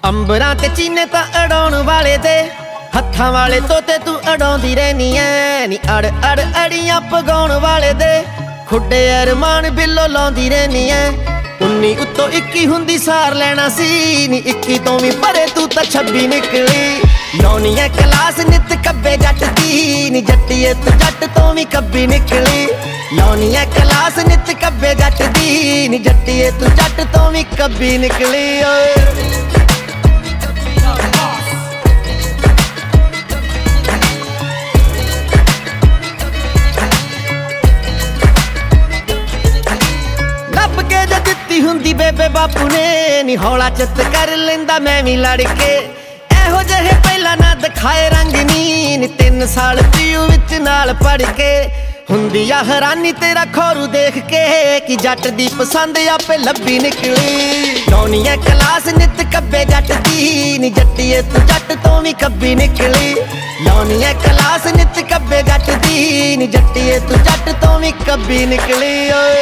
ਅੰਬਰਾਂ ਤੇ ਚੀਨੇ ਤਾਂ ਅੜਾਉਣ ਵਾਲੇ ਦੇ ਹੱਥਾਂ ਵਾਲੇ ਤੋਤੇ ਤੂੰ ਅੜਾਉਂਦੀ ਰਹਿਨੀ ਐ ਨੀ ਅੜ ਅੜ ਅੜੀਆਂ ਪਗਾਉਣ ਵਾਲੇ ਦੇ ਖੁੱਡੇ ਅਰਮਾਨ ਬਿੱਲੋ ਲਾਉਂਦੀ ਰਹਿਨੀ ਐ 19 ਉੱਤੋਂ 21 ਹੁੰਦੀ ਸਾਰ ਲੈਣਾ ਸੀ ਨੀ 21 ਤੋਂ ਵੀ ਪਰੇ ਤੂੰ ਤਾਂ 26 ਨਿਕਲੀ ਲਾਉਣੀ ਐ ਕਲਾਸ ਨਿੱਤ ਕੱਬੇ ਜੱਟ ਦੀ ਨੀ ਜੱਟੀਏ ਤੂੰ ਜੱਟ ਤੋਂ ਵੀ ਕੱਬੀ ਨਿਕਲੀ ਲਾਉਣੀ ਐ ਕਲਾਸ ਨਿੱਤ ਕੱਬੇ ਜੱਟ ਦੀ ਨੀ ਜੱਟੀਏ ਤੂੰ ਜੱਟ ਤੋਂ ਵੀ ਕੱਬੀ ਨਿਕਲੀ ਓਏ ਹੁੰਦੀ ਬੇਬੇ ਬਾਪੂ ਨੇ ਨੀ ਹੌਲਾ ਚਿੱਤ ਕਰ ਲੈਂਦਾ ਮੈਂ ਵੀ ਲੜ ਕੇ ਇਹੋ ਜਿਹੇ ਪਹਿਲਾਂ ਨਾ ਦਿਖਾਏ ਰੰਗ ਨੀ 3 ਸਾਲ ਪੀਊ ਵਿੱਚ ਨਾਲ ਪੜ ਕੇ ਹੁੰਦੀ ਆ ਹੈਰਾਨੀ ਤੇਰਾ ਖੋਰੂ ਦੇਖ ਕੇ ਕਿ ਜੱਟ ਦੀ ਪਸੰਦ ਆਪੇ ਲੱਭੀ ਨਿਕਲੀ ਲਾਉਣੀ ਐ ਕਲਾਸ ਨਿੱਤ ਕੱਬੇ ਜੱਟ ਦੀ ਨੀ ਜੱਟੀਏ ਤੂੰ ਜੱਟ ਤੋਂ ਵੀ ਕੱਬੀ ਨਿਕਲੀ ਲਾਉਣੀ ਐ ਕਲਾਸ ਨਿੱਤ ਕੱਬੇ ਜੱਟ ਦੀ ਨੀ ਜੱਟੀਏ ਤੂੰ ਜੱਟ ਤੋਂ ਵੀ ਕੱਬੀ ਨਿਕਲੀ ਓਏ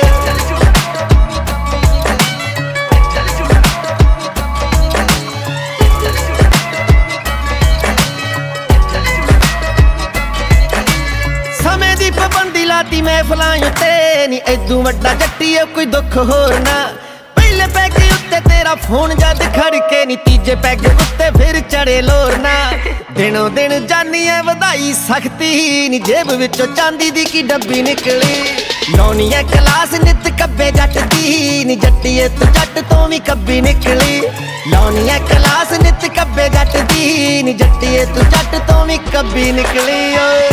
ਲਾਤੀ ਮਹਿਫਲਾਂ ਉੱਤੇ ਨੀ ਐਦੂ ਵੱਡਾ ਜੱਟੀਏ ਕੋਈ ਦੁੱਖ ਹੋਰ ਨਾ ਪਹਿਲੇ ਪੈਗ ਉੱਤੇ ਤੇਰਾ ਫੋਨ ਜਦ ਖੜਕੇ ਨੀ ਤੀਜੇ ਪੈਗ ਉੱਤੇ ਫਿਰ ਚੜੇ ਲੋਰ ਨਾ ਦਿਨੋਂ ਦਿਨ ਜਾਨੀ ਐ ਵਧਾਈ ਸਖਤੀ ਨੀ ਜੇਬ ਵਿੱਚੋਂ ਚਾਂਦੀ ਦੀ ਕੀ ਡੱਬੀ ਨਿਕਲੀ ਲਾਉਣੀ ਐ ਕਲਾਸ ਨਿੱਤ ਕੱਬੇ ਜੱਟ ਦੀ ਨੀ ਜੱਟੀਏ ਤੂੰ ਜੱਟ ਤੋਂ ਵੀ ਕੱਬੀ ਨਿਕਲੀ ਲਾਉਣੀ ਐ ਕਲਾਸ ਨਿੱਤ ਕੱਬੇ ਜੱਟ ਦੀ ਨੀ ਜੱਟੀਏ ਤੂੰ ਜੱਟ ਤੋਂ ਵੀ ਕੱਬੀ ਨਿਕਲੀ ਓਏ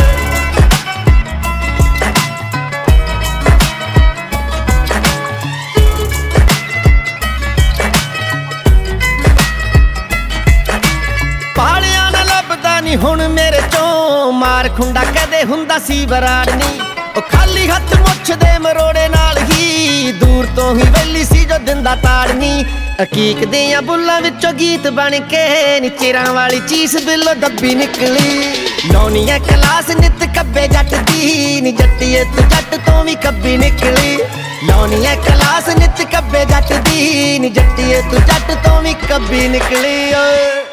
ਹੁਣ ਮੇਰੇ ਚੋਂ ਮਾਰ ਖੁੰਡਾ ਕਦੇ ਹੁੰਦਾ ਸੀ ਬਰਾੜ ਨੀ ਉਹ ਖਾਲੀ ਹੱਥ ਮੁੱਛ ਦੇ ਮਰੋੜੇ ਨਾਲ ਹੀ ਦੂਰ ਤੋਂ ਹੀ ਵੈਲੀ ਸੀ ਜੋ ਦਿੰਦਾ ਤਾੜਨੀ ਅਕੀਕ ਦੀਆਂ ਬੁੱਲਾਂ ਵਿੱਚੋਂ ਗੀਤ ਬਣ ਕੇ ਨੀ ਚਿਰਾਂ ਵਾਲੀ ਚੀਸ ਬਿੱਲੋ ਦੱਬੀ ਨਿਕਲੀ ਲਾਉਣੀ ਐ ਕਲਾਸ ਨਿੱਤ ਕੱਬੇ ਜੱਟ ਦੀ ਨੀ ਜੱਟੀਏ ਤੂੰ ਜੱਟ ਤੋਂ ਵੀ ਕੱਬੀ ਨਿਕਲੀ ਲਾਉਣੀ ਐ ਕਲਾਸ ਨਿੱਤ ਕੱਬੇ ਜੱਟ ਦੀ ਨੀ ਜੱਟੀਏ ਤੂੰ ਜੱਟ ਤੋਂ ਵੀ ਕੱਬੀ ਨਿਕਲੀ ਓਏ